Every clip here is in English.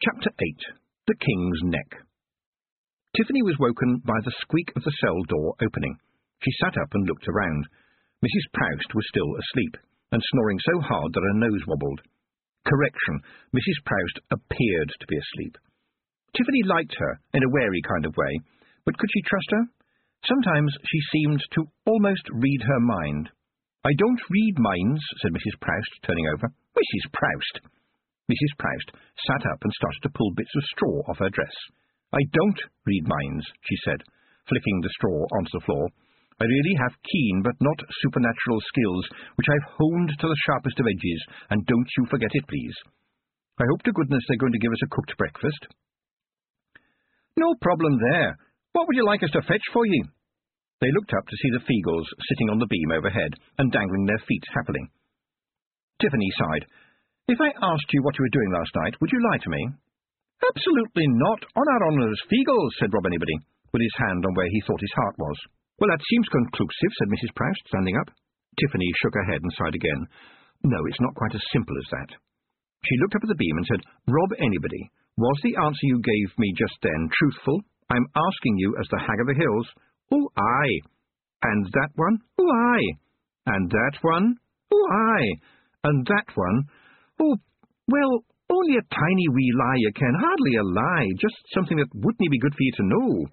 Chapter 8. The King's Neck. Tiffany was woken by the squeak of the cell door opening. She sat up and looked around. Mrs. Proust was still asleep, and snoring so hard that her nose wobbled. Correction, Mrs. Proust appeared to be asleep. Tiffany liked her, in a wary kind of way, but could she trust her? Sometimes she seemed to almost read her mind. "I don't read minds," said Mrs. Proust, turning over. "Mrs. Proust!" Mrs. Proust sat up and started to pull bits of straw off her dress. "I don't read minds," she said, flicking the straw onto the floor. "I really have keen but not supernatural skills, which I've honed to the sharpest of edges, and don't you forget it, please. I hope to goodness they're going to give us a cooked breakfast." "No problem there. What would you like us to fetch for you?" They looked up to see the Feagles sitting on the beam overhead and dangling their feet happily. Tiffany sighed. "If I asked you what you were doing last night, would you lie to me?" "Absolutely not, on our honour as Feagles," said Rob Anybody, with his hand on where he thought his heart was. "Well, that seems conclusive," said Mrs. Proust, standing up. Tiffany shook her head and sighed again. "No, it's not quite as simple as that." She looked up at the beam and said, "Rob Anybody, was the answer you gave me just then truthful? I'm asking you as the Hag of the Hills." "Oh, aye." "And that one?" "Oh, aye." "And that one?" "Oh, aye." "And that one?" "Oh, well, only a tiny wee lie, you ken, hardly a lie, just something that wouldn't be good for you to know."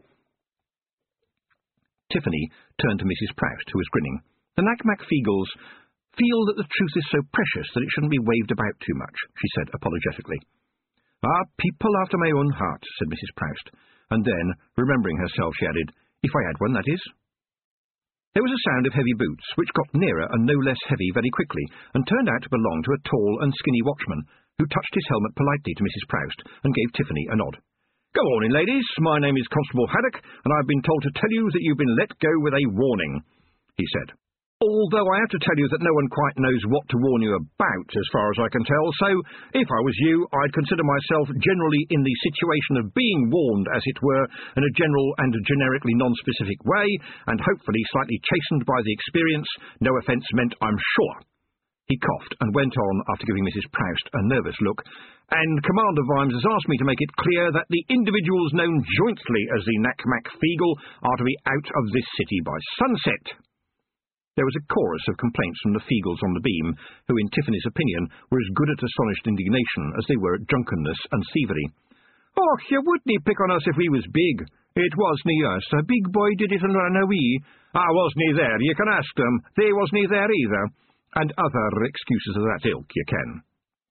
Tiffany turned to Mrs. Proust, who was grinning. "The Knack-Mack Feagles feel that the truth is so precious that it shouldn't be waved about too much," she said apologetically. "Ah, people after my own heart," said Mrs. Proust, and then, remembering herself, she added, "If I had one, that is." There was a sound of heavy boots, which got nearer and no less heavy very quickly, and turned out to belong to a tall and skinny watchman, who touched his helmet politely to Mrs. Proust and gave Tiffany a nod. "Good morning, ladies. My name is Constable Haddock, and I've been told to tell you that you've been let go with a warning," he said. "Although I have to tell you that no one quite knows what to warn you about, as far as I can tell, so if I was you, I'd consider myself generally in the situation of being warned, as it were, in a general and generically non-specific way, and hopefully slightly chastened by the experience, no offence meant, I'm sure." He coughed and went on, after giving Mrs. Proust a nervous look, "And Commander Vimes has asked me to make it clear that the individuals known jointly as the Knack-Mack Feagle are to be out of this city by sunset." There was a chorus of complaints from the Feagles on the beam, who, in Tiffany's opinion, were as good at astonished indignation as they were at drunkenness and thievery. "Oh, you wouldn't pick on us if we was big. It wasn't us. A big boy did it and ran away. I wasn't there, you can ask them. They wasn't there either." And other excuses of that ilk, you can.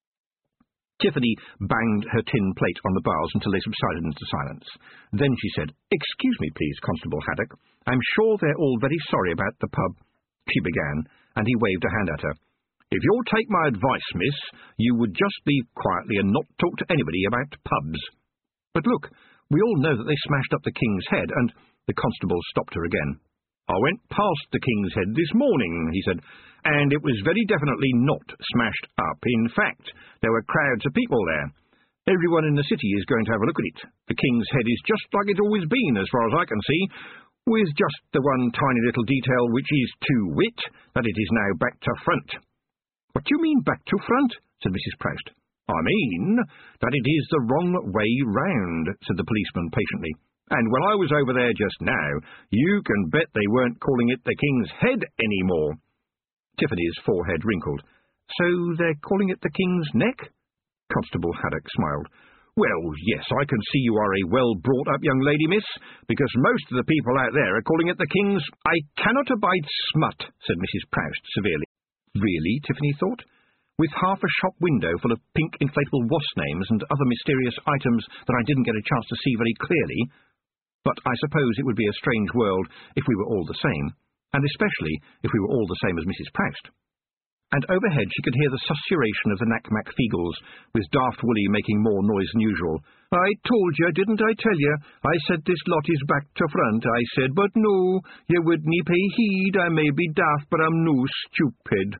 Tiffany banged her tin plate on the bars until they subsided into silence. Then she said, "Excuse me, please, Constable Haddock. I'm sure they're all very sorry about the pub," she began, and he waved a hand at her. "If you'll take my advice, miss, you would just leave quietly and not talk to anybody about pubs. But look, we all know that they smashed up the King's Head, and—" The constable stopped her again. "I went past the King's Head this morning," he said, "and it was very definitely not smashed up. In fact, there were crowds of people there. Everyone in the city is going to have a look at it. The King's Head is just like it's always been, as far as I can see, with just the one tiny little detail, which is, to wit, that it is now back to front." "What do you mean, back to front?" said Mrs. Proust. "I mean that it is the wrong way round," said the policeman patiently. "And when I was over there just now, you can bet they weren't calling it the King's Head any more." Tiffany's forehead wrinkled. "So they're calling it the King's Neck?" Constable Haddock smiled. "Well, yes, I can see you are a well-brought-up young lady, miss, because most of the people out there are calling it the King's—" "I cannot abide smut," said Mrs. Proust severely. Really, Tiffany thought? With half a shop window full of pink inflatable wasp names and other mysterious items that I didn't get a chance to see very clearly. But I suppose it would be a strange world if we were all the same, and especially if we were all the same as Mrs. Proust. And overhead she could hear the susurration of the Knack-Mack Feagles, with Daft Woolly making more noise than usual. "I told you, didn't I tell you? I said this lot is back to front, I said, but no, you wouldn't pay heed. I may be daft, but I'm no stupid."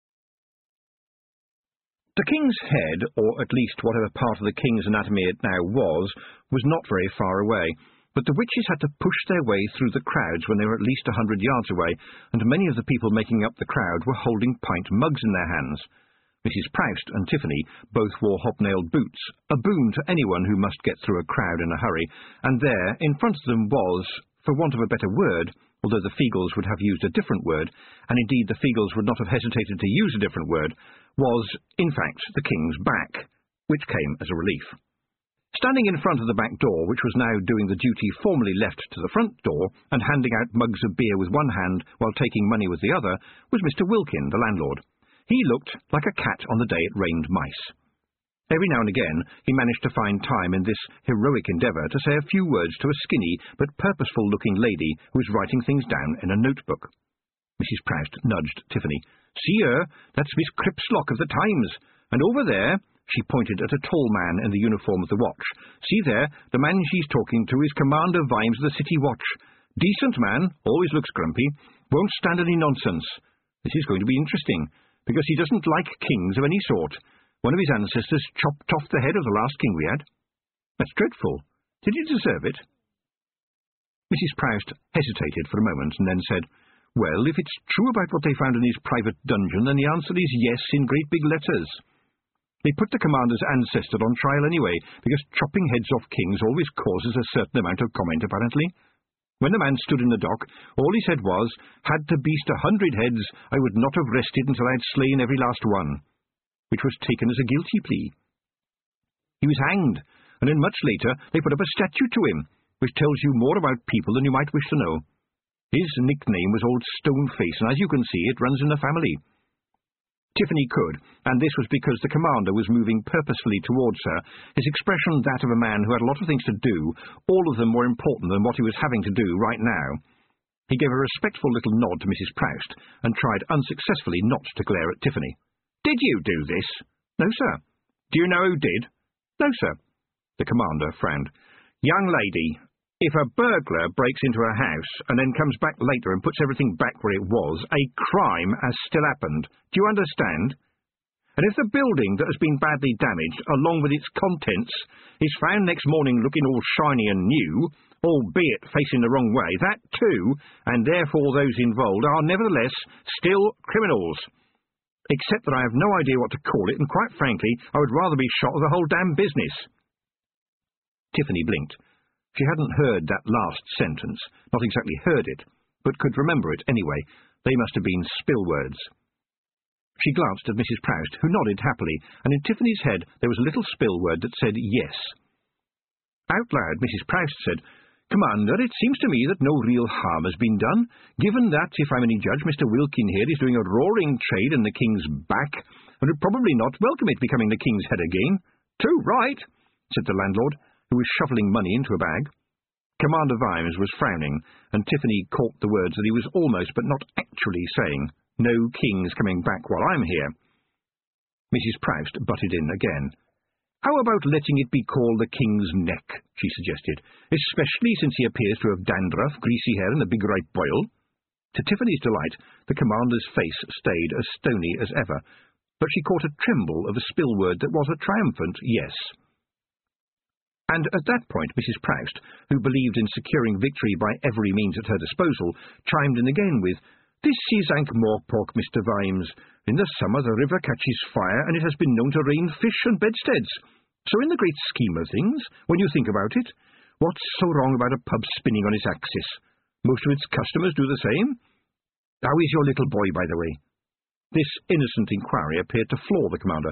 The King's Head, or at least whatever part of the King's anatomy it now was not very far away, but the witches had to push their way through the crowds when they were at least 100 yards away, and many of the people making up the crowd were holding pint mugs in their hands. Mrs. Proust and Tiffany both wore hobnailed boots, a boon to anyone who must get through a crowd in a hurry, and there, in front of them was, for want of a better word, although the Feagles would have used a different word, and indeed the Feagles would not have hesitated to use a different word, was, in fact, the King's back, which came as a relief. Standing in front of the back door, which was now doing the duty formerly left to the front door, and handing out mugs of beer with one hand while taking money with the other, was Mr. Wilkin, the landlord. He looked like a cat on the day it rained mice. Every now and again he managed to find time in this heroic endeavour to say a few words to a skinny but purposeful-looking lady who was writing things down in a notebook. Mrs. Proust nudged Tiffany. "See her, that's Miss Cripslock of the Times, and over there," she pointed at a tall man in the uniform of the watch. "See there, the man she's talking to is Commander Vimes of the City Watch. Decent man, always looks grumpy, won't stand any nonsense. This is going to be interesting, because he doesn't like kings of any sort. One of his ancestors chopped off the head of the last king we had. That's dreadful. Did he deserve it?" Mrs. Proust hesitated for a moment and then said, "Well, if it's true about what they found in his private dungeon, then the answer is yes in great big letters. They put the commander's ancestor on trial anyway, because chopping heads off kings always causes a certain amount of comment, apparently. When the man stood in the dock, all he said was, 'Had the beast 100 heads, I would not have rested until I had slain every last one,' which was taken as a guilty plea. He was hanged, and then much later they put up a statue to him, which tells you more about people than you might wish to know. His nickname was Old Stoneface, and as you can see, it runs in the family." Tiffany could, and this was because the commander was moving purposefully towards her, his expression that of a man who had a lot of things to do, all of them more important than what he was having to do right now. He gave a respectful little nod to Mrs. Proust, and tried unsuccessfully not to glare at Tiffany. "Did you do this?" "No, sir." "Do you know who did?" "No, sir." The commander frowned. "Young lady, if a burglar breaks into a house and then comes back later and puts everything back where it was, a crime has still happened. Do you understand? And if the building that has been badly damaged, along with its contents, is found next morning looking all shiny and new, albeit facing the wrong way, that too, and therefore those involved, are nevertheless still criminals. Except that I have no idea what to call it, and quite frankly, I would rather be shot of the whole damn business." Tiffany blinked. She hadn't heard that last sentence, not exactly heard it, but could remember it anyway. They must have been spill words. She glanced at Mrs. Proust, who nodded happily, and in Tiffany's head there was a little spill word that said yes. Out loud, Mrs. Proust said, "Commander, it seems to me that no real harm has been done, given that, if I'm any judge, Mr. Wilkin here is doing a roaring trade in the king's back, and would probably not welcome it becoming the king's head again." "Too right," said the landlord, who was shoveling money into a bag. Commander Vimes was frowning, and Tiffany caught the words that he was almost but not actually saying, "No king's coming back while I'm here." Mrs. Proust butted in again. "How about letting it be called the King's Neck?" she suggested, "especially since he appears to have dandruff, greasy hair, and a big right boil." To Tiffany's delight, the commander's face stayed as stony as ever, but she caught a tremble of a spill word that was a triumphant yes. And at that point Mrs. Proust, who believed in securing victory by every means at her disposal, chimed in again with, "This is Ankh-Morpork, Mr. Vimes. In the summer the river catches fire, and it has been known to rain fish and bedsteads. So in the great scheme of things, when you think about it, what's so wrong about a pub spinning on its axis? Most of its customers do the same. How is your little boy, by the way?" This innocent inquiry appeared to floor the commander.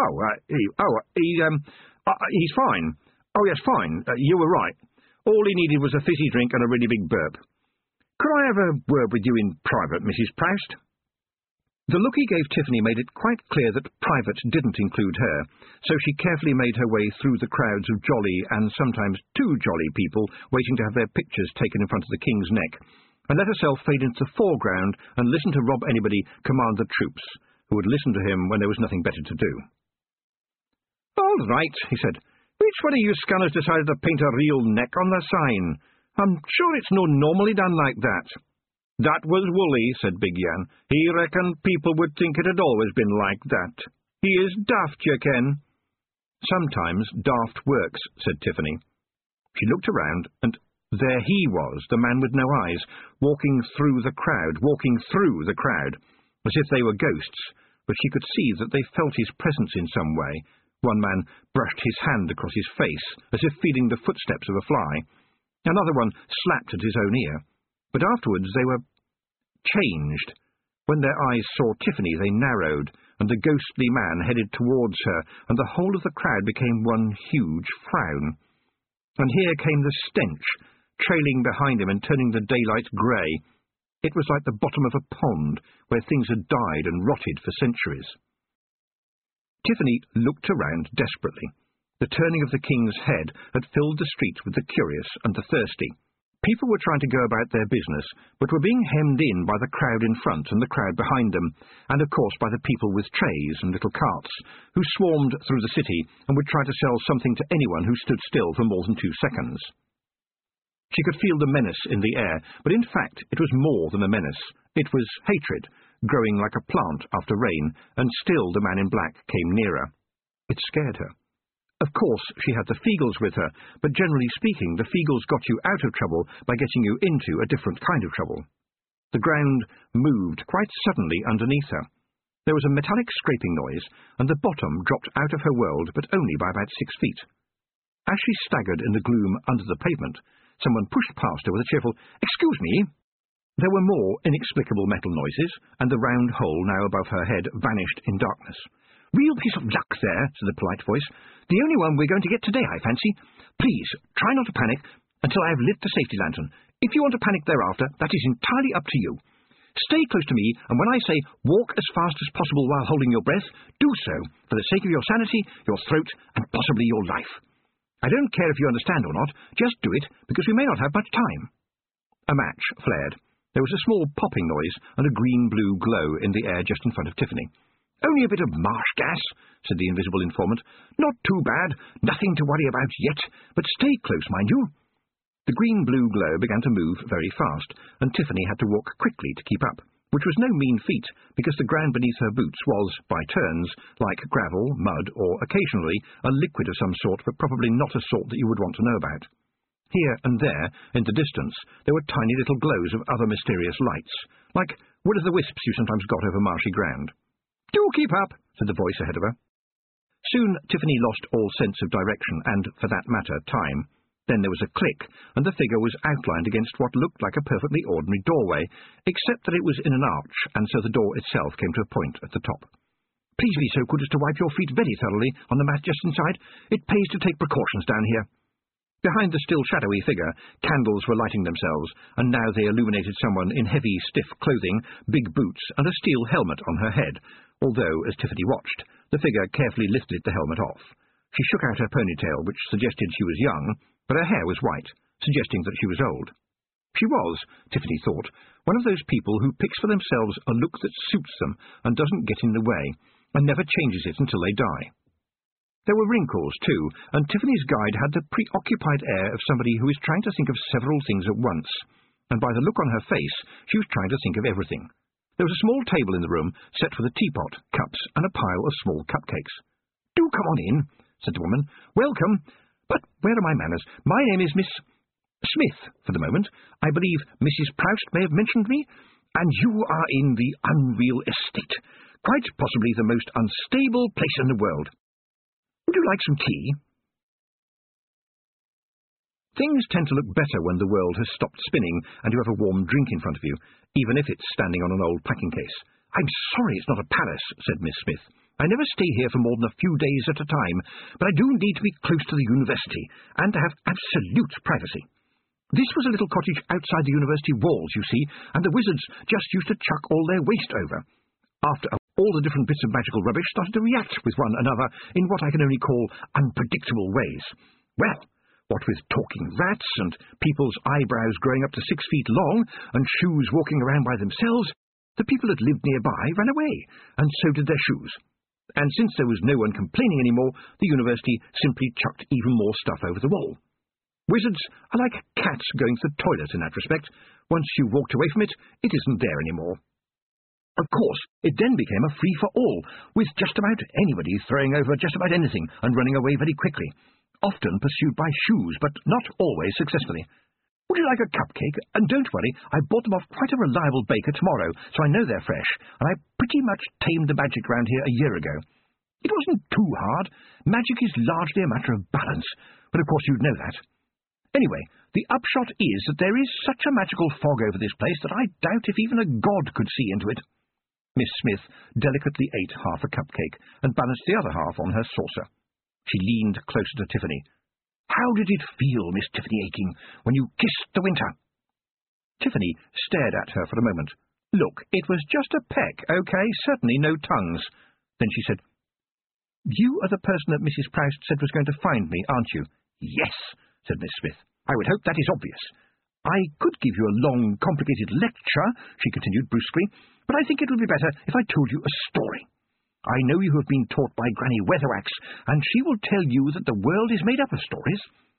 He's fine. Oh, yes, fine. You were right. All he needed was a fizzy drink and a really big burp. Could I have a word with you in private, Mrs. Proust?" The look he gave Tiffany made it quite clear that private didn't include her, so she carefully made her way through the crowds of jolly and sometimes too jolly people waiting to have their pictures taken in front of the King's Neck, and let herself fade into the foreground and listen to Rob Anybody command the troops, who would listen to him when there was nothing better to do. "All right," he said. "Which one of you scanners decided to paint a real neck on the sign? I'm sure it's not normally done like that." "That was Wooly," said Big Yan. "He reckoned people would think it had always been like that. He is daft, you ken." "Sometimes daft works," said Tiffany. She looked around, and there he was, the man with no eyes, walking through the crowd, as if they were ghosts, but she could see that they felt his presence in some way. One man brushed his hand across his face, as if feeling the footsteps of a fly. Another one slapped at his own ear. But afterwards they were changed. When their eyes saw Tiffany, they narrowed, and the ghostly man headed towards her, and the whole of the crowd became one huge frown. And here came the stench, trailing behind him and turning the daylight grey. It was like the bottom of a pond, where things had died and rotted for centuries. Tiffany looked around desperately. The turning of the king's head had filled the streets with the curious and the thirsty. People were trying to go about their business, but were being hemmed in by the crowd in front and the crowd behind them, and of course by the people with trays and little carts, who swarmed through the city and would try to sell something to anyone who stood still for more than 2 seconds. She could feel the menace in the air, but in fact it was more than a menace. It was hatred, growing like a plant after rain, and still the man in black came nearer. It scared her. Of course, she had the Feagles with her, but generally speaking, the Feagles got you out of trouble by getting you into a different kind of trouble. The ground moved quite suddenly underneath her. There was a metallic scraping noise, and the bottom dropped out of her world, but only by about 6 feet. As she staggered in the gloom under the pavement, someone pushed past her with a cheerful, "Excuse me." There were more inexplicable metal noises, and the round hole now above her head vanished in darkness. "Real piece of luck there," said the polite voice. "The only one we're going to get today, I fancy. Please, try not to panic until I have lit the safety lantern. If you want to panic thereafter, that is entirely up to you. Stay close to me, and when I say walk as fast as possible while holding your breath, do so, for the sake of your sanity, your throat, and possibly your life. I don't care if you understand or not, just do it, because we may not have much time." A match flared. There was a small popping noise and a green-blue glow in the air just in front of Tiffany. "Only a bit of marsh gas," said the invisible informant. "Not too bad, nothing to worry about yet, but stay close, mind you." The green-blue glow began to move very fast, and Tiffany had to walk quickly to keep up, which was no mean feat, because the ground beneath her boots was, by turns, like gravel, mud, or, occasionally, a liquid of some sort, but probably not a sort that you would want to know about. Here and there, in the distance, there were tiny little glows of other mysterious lights, like will-o'-the-wisps you sometimes got over marshy ground. "Do keep up," said the voice ahead of her. Soon Tiffany lost all sense of direction and, for that matter, time. Then there was a click, and the figure was outlined against what looked like a perfectly ordinary doorway, except that it was in an arch, and so the door itself came to a point at the top. "Please be so good as to wipe your feet very thoroughly on the mat just inside. It pays to take precautions down here." Behind the still shadowy figure, candles were lighting themselves, and now they illuminated someone in heavy, stiff clothing, big boots, and a steel helmet on her head, although, as Tiffany watched, the figure carefully lifted the helmet off. She shook out her ponytail, which suggested she was young, but her hair was white, suggesting that she was old. She was, Tiffany thought, one of those people who picks for themselves a look that suits them and doesn't get in the way, and never changes it until they die. There were wrinkles, too, and Tiffany's guide had the preoccupied air of somebody who is trying to think of several things at once, and by the look on her face, she was trying to think of everything. There was a small table in the room, set with a teapot, cups, and a pile of small cupcakes. "Do come on in," said the woman. "Welcome. But where are my manners? My name is Miss Smith, for the moment. I believe Mrs. Proust may have mentioned me, and you are in the Unreal Estate, quite possibly the most unstable place in the world. Would you like some tea?" Things tend to look better when the world has stopped spinning and you have a warm drink in front of you, even if it's standing on an old packing case. "I'm sorry it's not a palace," said Miss Smith. "I never stay here for more than a few days at a time, but I do need to be close to the university, and to have absolute privacy. This was a little cottage outside the university walls, you see, and the wizards just used to chuck all their waste over. After all the different bits of magical rubbish started to react with one another in what I can only call unpredictable ways. Well, what with talking rats, and people's eyebrows growing up to 6 feet long, and shoes walking around by themselves, the people that lived nearby ran away, and so did their shoes. And since there was no one complaining anymore, the university simply chucked even more stuff over the wall. Wizards are like cats going to the toilet in that respect. Once you walked away from it, it isn't there anymore. Of course, it then became a free-for-all, with just about anybody throwing over just about anything and running away very quickly, often pursued by shoes, but not always successfully. Would you like a cupcake? And don't worry, I bought them off quite a reliable baker tomorrow, so I know they're fresh, and I pretty much tamed the magic round here a year ago. It wasn't too hard. Magic is largely a matter of balance, but of course you'd know that. Anyway, the upshot is that there is such a magical fog over this place that I doubt if even a god could see into it. Miss Smith delicately ate half a cupcake and balanced the other half on her saucer. She leaned closer to Tiffany. How did it feel, Miss Tiffany Aching, when you kissed the winter? Tiffany stared at her for a moment. Look, it was just a peck, okay? Certainly no tongues. Then she said, You are the person that Mrs. Proust said was going to find me, aren't you? Yes, said Miss Smith. I would hope that is obvious. I could give you a long, complicated lecture, she continued brusquely, but I think it would be better if I told you a story. I know you have been taught by Granny Weatherwax, and she will tell you that the world is made up of stories.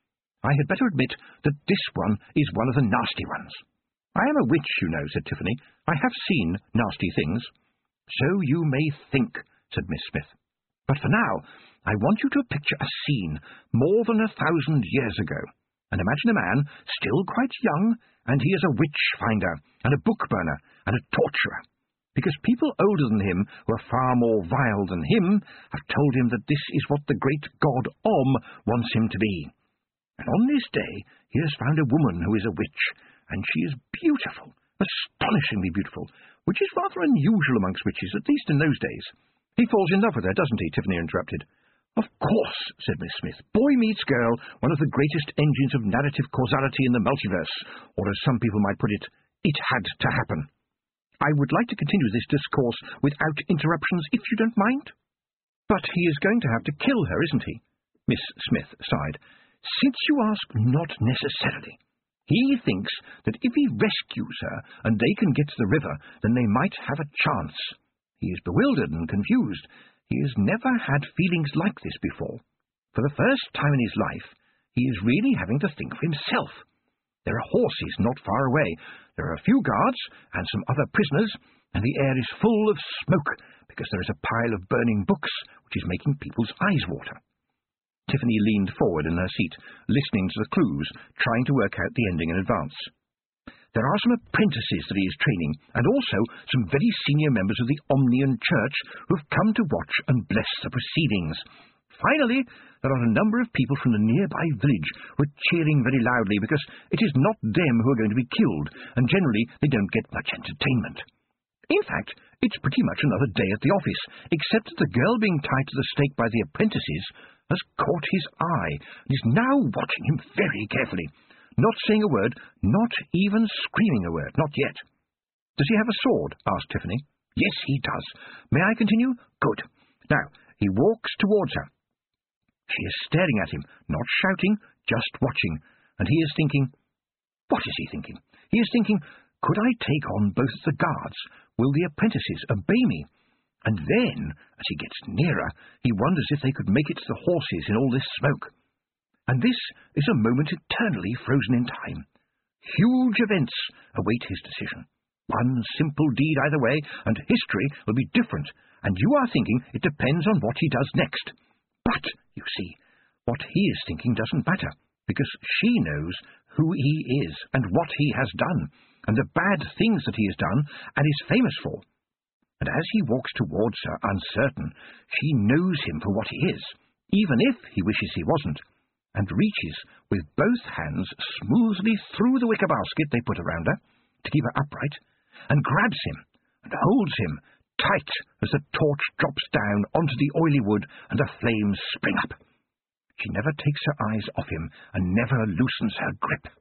I had better admit that this one is one of the nasty ones. I am a witch, you know, said Tiffany. I have seen nasty things. So you may think, said Miss Smith. But for now, I want you to picture a scene more than 1,000 years ago, and imagine a man still quite young, and he is a witch-finder, and a book-burner, and a torturer. Because people older than him, who are far more vile than him, have told him that this is what the great god Om wants him to be. And on this day he has found a woman who is a witch, and she is beautiful, astonishingly beautiful, which is rather unusual amongst witches, at least in those days. He falls in love with her, doesn't he? Tiffany interrupted. Of course, said Miss Smith. Boy meets girl, one of the greatest engines of narrative causality in the multiverse, or as some people might put it, it had to happen. I would like to continue this discourse without interruptions, if you don't mind. But he is going to have to kill her, isn't he? Miss Smith sighed. Since you ask, not necessarily. He thinks that if he rescues her and they can get to the river, then they might have a chance. He is bewildered and confused. He has never had feelings like this before. For the first time in his life, he is really having to think for himself. There are horses not far away. There are a few guards and some other prisoners, and the air is full of smoke because there is a pile of burning books which is making people's eyes water. Tiffany leaned forward in her seat, listening to the clues, trying to work out the ending in advance. There are some apprentices that he is training, and also some very senior members of the Omnian Church who have come to watch and bless the proceedings. Finally, there are a number of people from the nearby village who are cheering very loudly because it is not them who are going to be killed, and generally they don't get much entertainment. In fact, it's pretty much another day at the office, except that the girl being tied to the stake by the apprentices has caught his eye and is now watching him very carefully, not saying a word, not even screaming a word, not yet. Does he have a sword? Asked Tiffany. Yes, he does. May I continue? Good. Now, he walks towards her. She is staring at him, not shouting, just watching, and he is thinking, what is he thinking? He is thinking, could I take on both the guards? Will the apprentices obey me? And then, as he gets nearer, he wonders if they could make it to the horses in all this smoke. And this is a moment eternally frozen in time. Huge events await his decision. One simple deed either way, and history will be different, and you are thinking it depends on what he does next. But, you see, what he is thinking doesn't matter, because she knows who he is and what he has done, and the bad things that he has done and is famous for. And as he walks towards her uncertain, she knows him for what he is, even if he wishes he wasn't, and reaches with both hands smoothly through the wicker basket they put around her, to keep her upright, and grabs him, and holds him tight as the torch drops down onto the oily wood and the flames spring up. She never takes her eyes off him and never loosens her grip.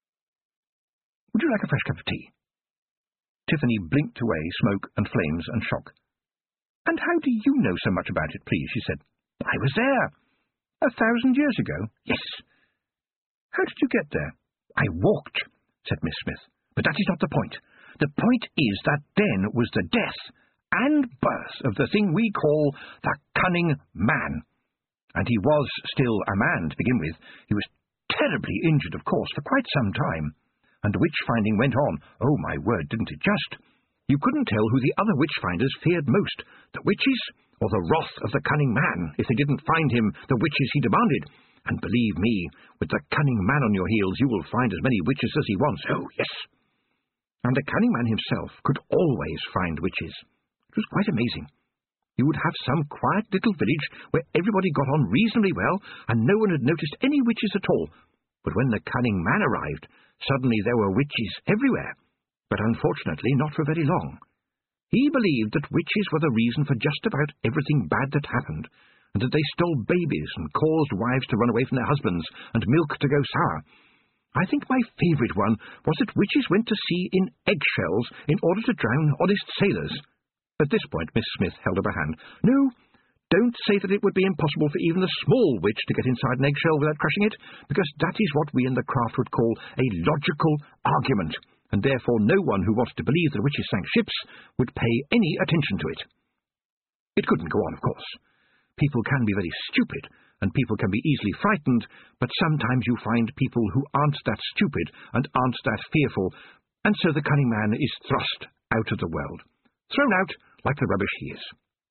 Would you like a fresh cup of tea? Tiffany blinked away smoke and flames and shock. And how do you know so much about it, please? She said. I was there. 1,000 years ago. Yes. How did you get there? I walked, said Miss Smith. But that is not the point. The point is that then was the death and birth of the thing we call the Cunning Man. And he was still a man to begin with. He was terribly injured, of course, for quite some time. And the witch-finding went on. Oh, my word, didn't it just? You couldn't tell who the other witch-finders feared most, the witches or the wrath of the Cunning Man, if they didn't find him the witches he demanded. And believe me, with the cunning man on your heels, you will find as many witches as he wants. Oh, yes. And the cunning man himself could always find witches. It was quite amazing. You would have some quiet little village where everybody got on reasonably well, and no one had noticed any witches at all. But when the cunning man arrived, suddenly there were witches everywhere, but unfortunately not for very long. He believed that witches were the reason for just about everything bad that happened, and that they stole babies and caused wives to run away from their husbands and milk to go sour. I think my favourite one was that witches went to sea in eggshells in order to drown honest sailors. At this point Miss Smith held up a hand. No, don't say that it would be impossible for even a small witch to get inside an eggshell without crushing it, because that is what we in the craft would call a logical argument, and therefore no one who wanted to believe that witches sank ships would pay any attention to it. It couldn't go on, of course. People can be very stupid, and people can be easily frightened, but sometimes you find people who aren't that stupid and aren't that fearful, and so the cunning man is thrust out of the world. Thrown out like the rubbish he is.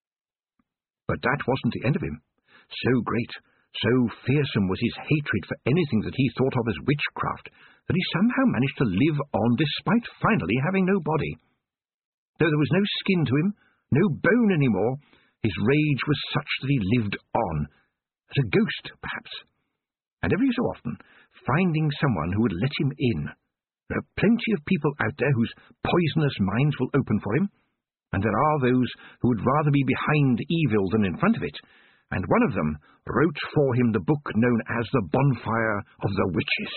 But that wasn't the end of him. So great, so fearsome was his hatred for anything that he thought of as witchcraft, that he somehow managed to live on despite finally having no body. Though there was no skin to him, no bone any more, his rage was such that he lived on, as a ghost, perhaps, and every so often finding someone who would let him in. There are plenty of people out there whose poisonous minds will open for him, and there are those who would rather be behind evil than in front of it, and one of them wrote for him the book known as The Bonfire of the Witches.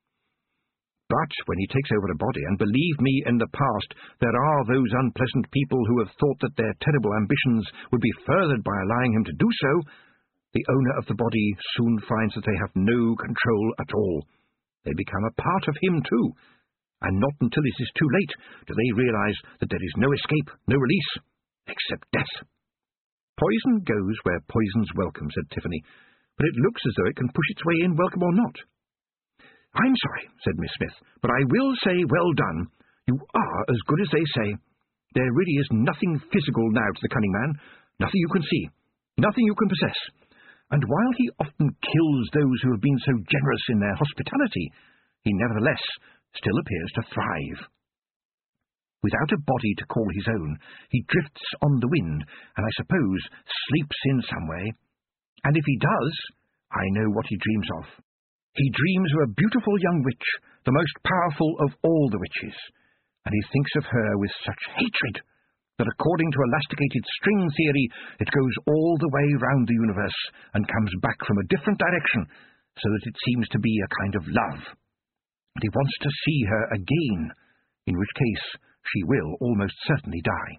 But when he takes over a body, and believe me, in the past there are those unpleasant people who have thought that their terrible ambitions would be furthered by allowing him to do so, the owner of the body soon finds that they have no control at all. They become a part of him too, and not until it is too late do they realize that there is no escape, no release, except death. Poison goes where poison's welcome, said Tiffany, but it looks as though it can push its way in, welcome or not. I'm sorry, said Miss Smith, but I will say well done. You are as good as they say. There really is nothing physical now to the cunning man, nothing you can see, nothing you can possess, and while he often kills those who have been so generous in their hospitality, he nevertheless still appears to thrive. Without a body to call his own, he drifts on the wind, and I suppose sleeps in some way. And if he does, I know what he dreams of. He dreams of a beautiful young witch, the most powerful of all the witches, and he thinks of her with such hatred that according to elasticated string theory, it goes all the way round the universe and comes back from a different direction, so that it seems to be a kind of love. And he wants to see her again, in which case she will almost certainly die.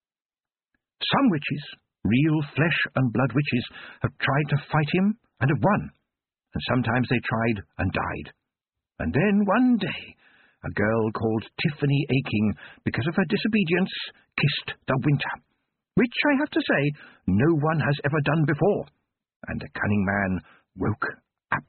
Some witches, real flesh and blood witches, have tried to fight him and have won, and sometimes they tried and died. And then one day, a girl called Tiffany Aching, because of her disobedience, kissed the winter, which I have to say no one has ever done before, and the cunning man woke up.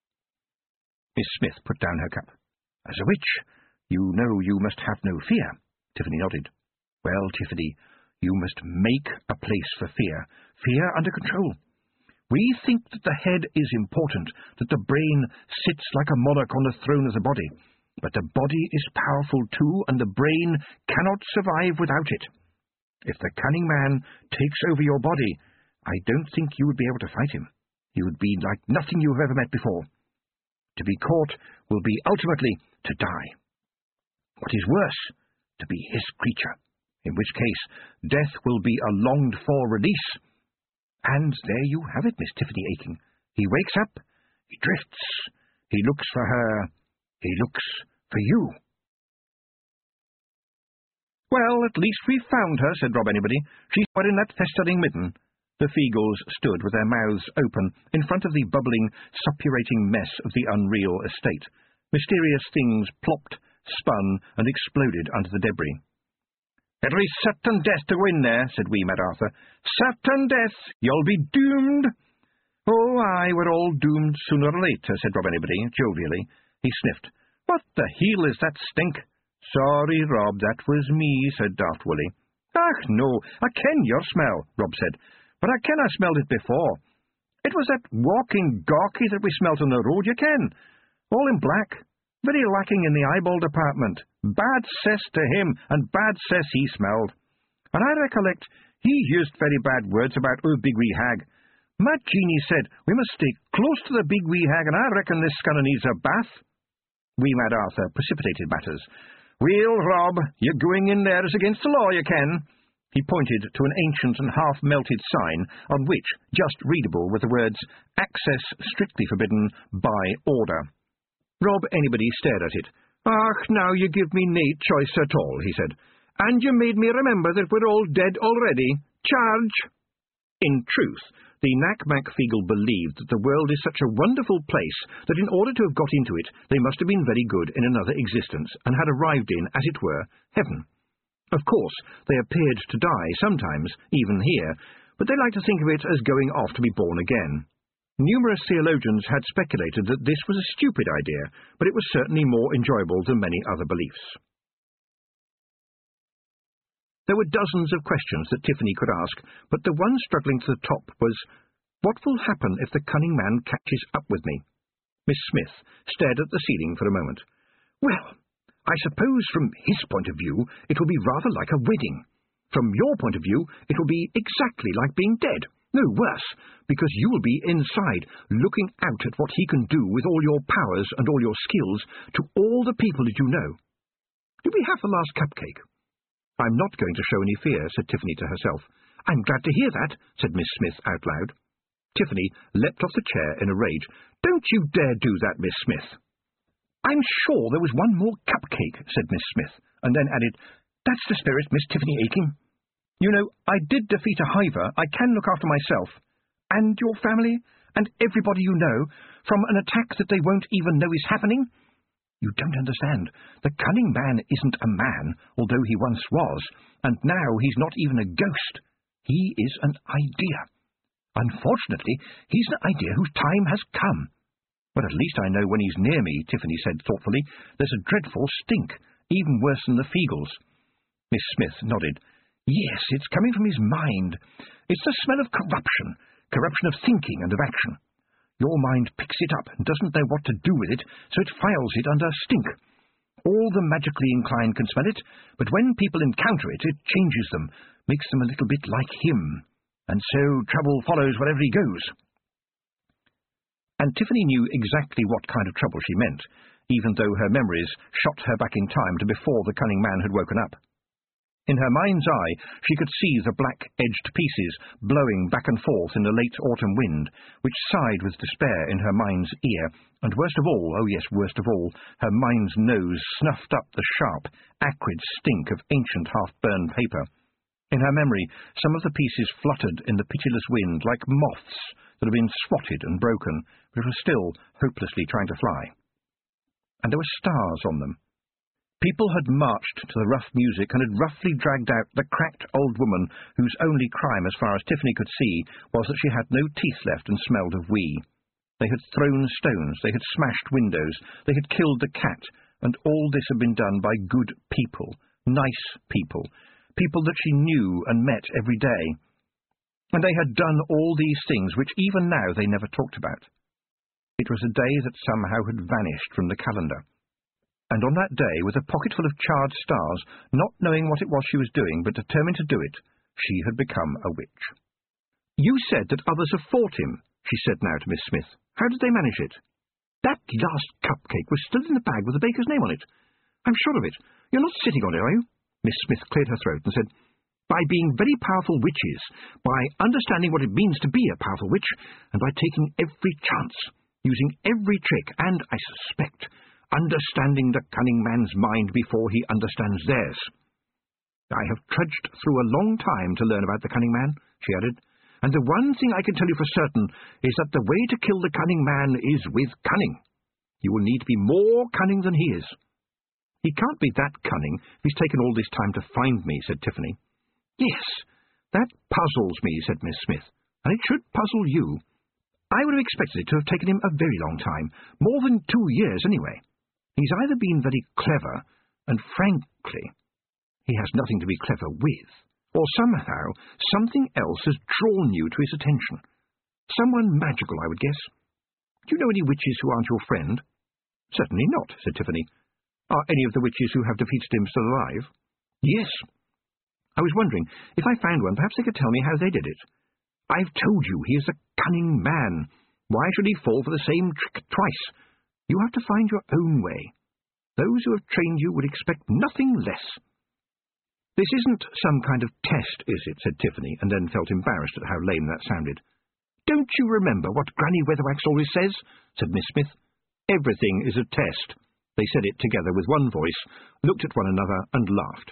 Miss Smith put down her cup. As a witch, you know you must have no fear. Tiffany nodded. Well, Tiffany, you must make a place for fear, fear under control. We think that the head is important, that the brain sits like a monarch on the throne of the body, but the body is powerful too, and the brain cannot survive without it. If the cunning man takes over your body, I don't think you would be able to fight him. He would be like nothing you have ever met before. To be caught will be ultimately to die. What is worse, to be his creature, in which case death will be a longed-for release. And there you have it, Miss Tiffany Aching. He wakes up, he drifts, he looks for her, he looks for you. Well, at least we found her, said Rob Anybody. She's wearing that festering mitten. The Feagles stood with their mouths open in front of the bubbling, suppurating mess of the unreal estate. Mysterious things plopped, spun, and exploded under the debris. It'll be certain death to go in there, said wee Mad Arthur. Certain death! You'll be doomed! Oh, aye, we're all doomed sooner or later, said Rob Anybody, jovially. He sniffed. What the heel is that stink? Sorry, Rob, that was me, said Daft Willie. Ach, no, I ken your smell, Rob said, but I ken I smelled it before. It was that walking gawky that we smelt on the road, you ken. All in black, very lacking in the eyeball department. Bad cess to him, and bad cess he smelled. And I recollect he used very bad words about old big wee hag. Matt Genie said we must stay close to the big wee hag, and I reckon this scunner needs a bath. Wee Mad Arthur precipitated matters. Well, Rob, you're going in there as against the law, you ken. He pointed to an ancient and half-melted sign on which, just readable, were the words, Access strictly forbidden by order. Rob Anybody stared at it. "Ach, now you give me nae choice at all," he said. "And you made me remember that we're all dead already. Charge!" In truth, the Knack MacFeagle believed that the world is such a wonderful place that in order to have got into it, they must have been very good in another existence, and had arrived in, as it were, heaven. Of course, they appeared to die sometimes, even here, but they liked to think of it as going off to be born again. Numerous theologians had speculated that this was a stupid idea, but it was certainly more enjoyable than many other beliefs. There were dozens of questions that Tiffany could ask, but the one struggling to the top was, "What will happen if the cunning man catches up with me?" Miss Smith stared at the ceiling for a moment. "Well, I suppose from his point of view it will be rather like a wedding. From your point of view it will be exactly like being dead. No, worse, because you will be inside, looking out at what he can do with all your powers and all your skills to all the people that you know. Did we have the last cupcake?" "I'm not going to show any fear," said Tiffany to herself. "I'm glad to hear that," said Miss Smith out loud. Tiffany leapt off the chair in a rage. "Don't you dare do that, Miss Smith." "I'm sure there was one more cupcake," said Miss Smith, and then added, "That's the spirit, Miss Tiffany Aching. You know, I did defeat a hiver. I can look after myself. And your family, and everybody you know, from an attack that they won't even know is happening. You don't understand. The cunning man isn't a man, although he once was, and now he's not even a ghost. He is an idea. Unfortunately, he's an idea whose time has come. But at least I know when he's near me," Tiffany said thoughtfully. "There's a dreadful stink, even worse than the Feagles." Miss Smith nodded. "Yes, it's coming from his mind. It's the smell of corruption of thinking and of action. Your mind picks it up and doesn't know what to do with it, so it files it under stink. All the magically inclined can smell it, but when people encounter it, it changes them, makes them a little bit like him, and so trouble follows wherever he goes." And Tiffany knew exactly what kind of trouble she meant, even though her memories shot her back in time to before the cunning man had woken up. In her mind's eye, she could see the black-edged pieces blowing back and forth in the late autumn wind, which sighed with despair in her mind's ear, and worst of all, oh yes, worst of all, her mind's nose snuffed up the sharp, acrid stink of ancient half-burned paper. In her memory, some of the pieces fluttered in the pitiless wind like moths that had been swatted and broken, but were still hopelessly trying to fly. And there were stars on them. People had marched to the rough music and had roughly dragged out the cracked old woman whose only crime, as far as Tiffany could see, was that she had no teeth left and smelled of wee. They had thrown stones, they had smashed windows, they had killed the cat, and all this had been done by good people, nice people, people that she knew and met every day. And they had done all these things which even now they never talked about. It was a day that somehow had vanished from the calendar. And on that day, with a pocketful of charred stars, not knowing what it was she was doing, but determined to do it, she had become a witch. "You said that others have fought him," she said now to Miss Smith. "How did they manage it?" "That last cupcake was still in the bag with the baker's name on it. I'm sure of it. You're not sitting on it, are you?" Miss Smith cleared her throat and said, "By being very powerful witches, by understanding what it means to be a powerful witch, and by taking every chance, using every trick, and, I suspect, understanding the cunning man's mind before he understands theirs. I have trudged through a long time to learn about the cunning man," she added, "and the one thing I can tell you for certain is that the way to kill the cunning man is with cunning. You will need to be more cunning than he is." "He can't be that cunning if he's taken all this time to find me," said Tiffany. "Yes, that puzzles me," said Miss Smith, "and it should puzzle you. I would have expected it to have taken him a very long time, more than 2 years anyway. He's either been very clever, and frankly, he has nothing to be clever with, or somehow something else has drawn you to his attention. Someone magical, I would guess. Do you know any witches who aren't your friend? Certainly not, said Tiffany. Are any of the witches who have defeated him still alive? Yes. I was wondering, if I found one, perhaps they could tell me how they did it. I've told you, he is a cunning man. Why should he fall for the same trick twice? You have to find your own way. Those who have trained you would expect nothing less. This isn't some kind of test, is it? Said Tiffany, and then felt embarrassed at how lame that sounded. Don't you remember what Granny Weatherwax always says? Said Miss Smith. Everything is a test. They said it together with one voice, looked at one another, and laughed.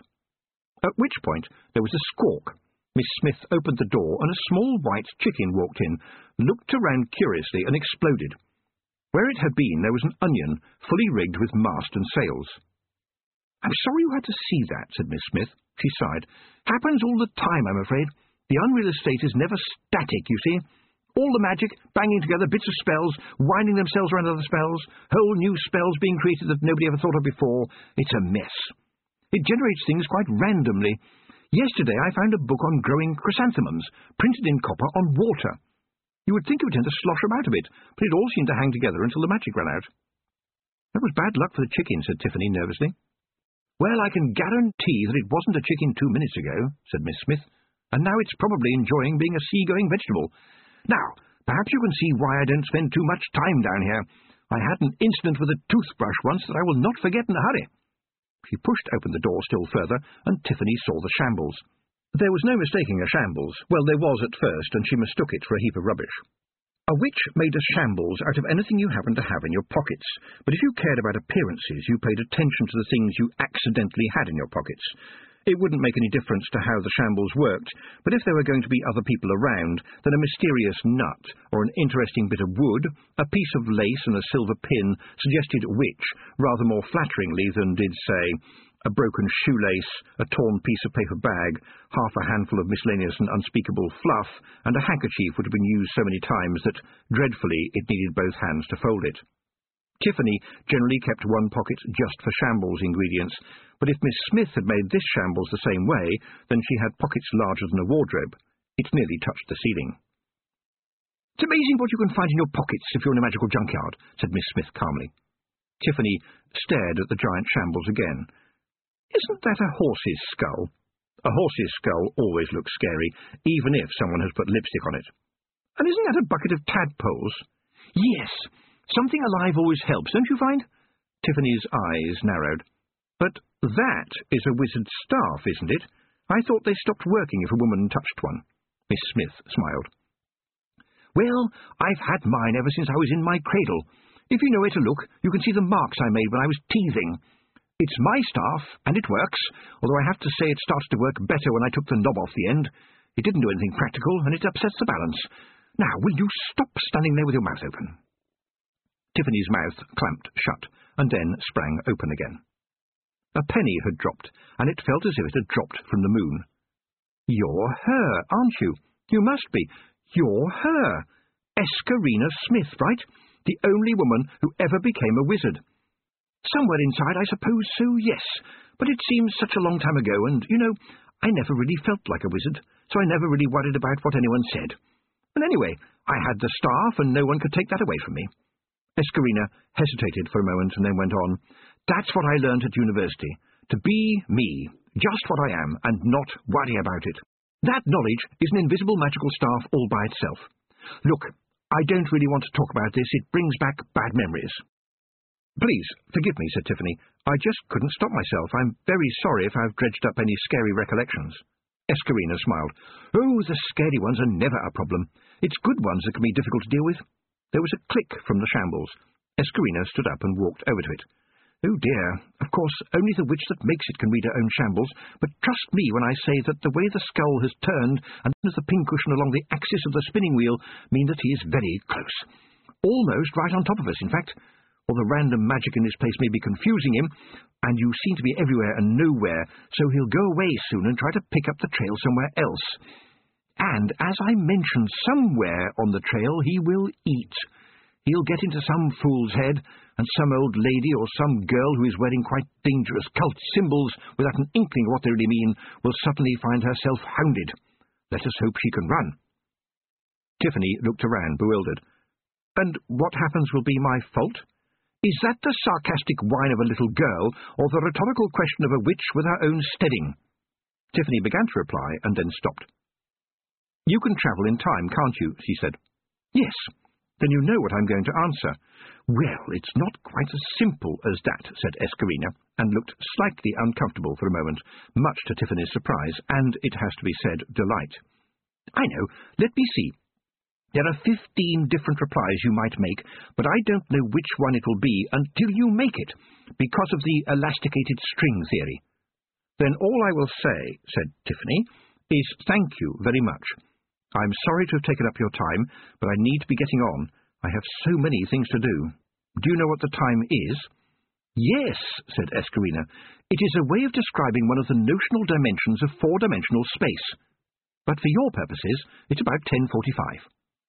At which point there was a squawk. Miss Smith opened the door, and a small white chicken walked in, looked around curiously, and exploded. Where it had been, there was an onion, fully rigged with mast and sails. I'm sorry you had to see that, said Miss Smith. She sighed. Happens all the time, I'm afraid. The unreal estate is never static, you see. All the magic, banging together bits of spells, winding themselves around other spells, whole new spells being created that nobody ever thought of before. It's a mess. It generates things quite randomly. Yesterday I found a book on growing chrysanthemums, printed in copper on water. You would think it would tend to slosh about a bit, but it all seemed to hang together until the magic ran out. That was bad luck for the chicken, said Tiffany nervously. Well, I can guarantee that it wasn't a chicken 2 minutes ago, said Miss Smith, and now it's probably enjoying being a sea-going vegetable. Now, perhaps you can see why I don't spend too much time down here. I had an incident with a toothbrush once that I will not forget in a hurry. She pushed open the door still further, and Tiffany saw the shambles. There was no mistaking a shambles. Well, there was at first, and she mistook it for a heap of rubbish. A witch made a shambles out of anything you happened to have in your pockets, but if you cared about appearances, you paid attention to the things you accidentally had in your pockets. It wouldn't make any difference to how the shambles worked, but if there were going to be other people around, then a mysterious nut, or an interesting bit of wood, a piece of lace and a silver pin suggested witch rather more flatteringly than did, say, a broken shoelace, a torn piece of paper bag, half a handful of miscellaneous and unspeakable fluff, and a handkerchief which had been used so many times that, dreadfully, it needed both hands to fold it. Tiffany generally kept one pocket just for shambles ingredients, but if Miss Smith had made this shambles the same way, then she had pockets larger than a wardrobe. It nearly touched the ceiling. It's amazing what you can find in your pockets if you're in a magical junkyard, said Miss Smith calmly. Tiffany stared at the giant shambles again. Isn't that a horse's skull? A horse's skull always looks scary, even if someone has put lipstick on it. And isn't that a bucket of tadpoles? Yes. Something alive always helps, don't you find? Tiffany's eyes narrowed. But that is a wizard's staff, isn't it? I thought they stopped working if a woman touched one. Miss Smith smiled. Well, I've had mine ever since I was in my cradle. If you know where to look, you can see the marks I made when I was teething. It's my staff, and it works, although I have to say it started to work better when I took the knob off the end. It didn't do anything practical, and it upsets the balance. Now, will you stop standing there with your mouth open? Tiffany's mouth clamped shut, and then sprang open again. A penny had dropped, and it felt as if it had dropped from the moon. You're her, aren't you? You must be. You're her. Escarina Smith, right? The only woman who ever became a wizard. Somewhere inside, I suppose so, yes. But it seems such a long time ago, and, you know, I never really felt like a wizard, so I never really worried about what anyone said. And anyway, I had the staff, and no one could take that away from me. Escarina hesitated for a moment and then went on. That's what I learned at university. To be me, just what I am, and not worry about it. That knowledge is an invisible magical staff all by itself. Look, I don't really want to talk about this. It brings back bad memories. Please, forgive me, said Tiffany. I just couldn't stop myself. I'm very sorry if I've dredged up any scary recollections. Escarina smiled. Oh, the scary ones are never a problem. It's good ones that can be difficult to deal with. There was a click from the shambles. Escarina stood up and walked over to it. Oh dear, of course, only the witch that makes it can read her own shambles, but trust me when I say that the way the skull has turned and the pincushion along the axis of the spinning wheel mean that he is very close. Almost right on top of us, in fact. Or the random magic in this place may be confusing him, and you seem to be everywhere and nowhere, so he'll go away soon and try to pick up the trail somewhere else. And, as I mentioned, somewhere on the trail he will eat. He'll get into some fool's head, and some old lady or some girl who is wearing quite dangerous cult symbols without an inkling of what they really mean will suddenly find herself hounded. Let us hope she can run. Tiffany looked around, bewildered. "And what happens will be my fault? Is that the sarcastic whine of a little girl, or the rhetorical question of a witch with her own steading?" Tiffany began to reply, and then stopped. "You can travel in time, can't you?" she said. "Yes. Then you know what I'm going to answer." "Well, it's not quite as simple as that," said Escarina, and looked slightly uncomfortable for a moment, much to Tiffany's surprise, and, it has to be said, delight. "I know. Let me see. There are 15 different replies you might make, but I don't know which one it will be until you make it, because of the elasticated string theory." "Then all I will say," said Tiffany, "is thank you very much. I'm sorry to have taken up your time, but I need to be getting on. I have so many things to do. Do you know what the time is?" "Yes," said Escarina. "It is a way of describing one of the notional dimensions of four-dimensional space. But for your purposes, it's about 10:45.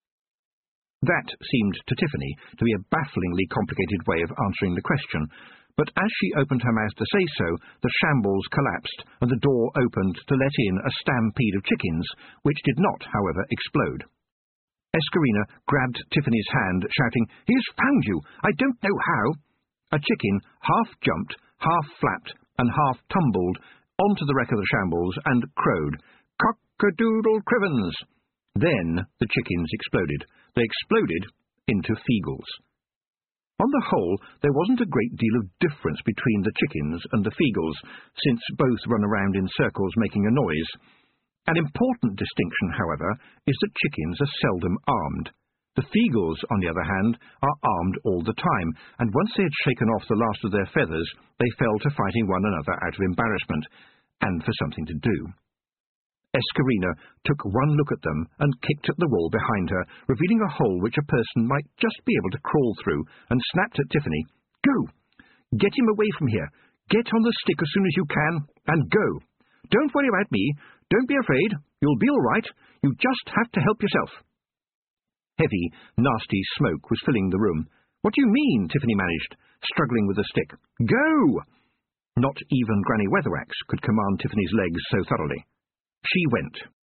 That seemed to Tiffany to be a bafflingly complicated way of answering the question, but as she opened her mouth to say so, the shambles collapsed, and the door opened to let in a stampede of chickens, which did not, however, explode. Escarina grabbed Tiffany's hand, shouting, "He's found you! I don't know how!" A chicken half jumped, half flapped, and half tumbled onto the wreck of the shambles and crowed, "Cock-a-doodle-crivens!" Then the chickens exploded. They exploded into Feagles. On the whole, there wasn't a great deal of difference between the chickens and the Feagles, since both run around in circles making a noise. An important distinction, however, is that chickens are seldom armed. The Feagles, on the other hand, are armed all the time, and once they had shaken off the last of their feathers, they fell to fighting one another out of embarrassment, and for something to do. Escarina took one look at them and kicked at the wall behind her, revealing a hole which a person might just be able to crawl through, and snapped at Tiffany, "Go! Get him away from here! Get on the stick as soon as you can, and go! Don't worry about me! Don't be afraid! You'll be all right! You just have to help yourself!" Heavy, nasty smoke was filling the room. "What do you mean?" Tiffany managed, struggling with the stick. "Go!" Not even Granny Weatheraxe could command Tiffany's legs so thoroughly. She went.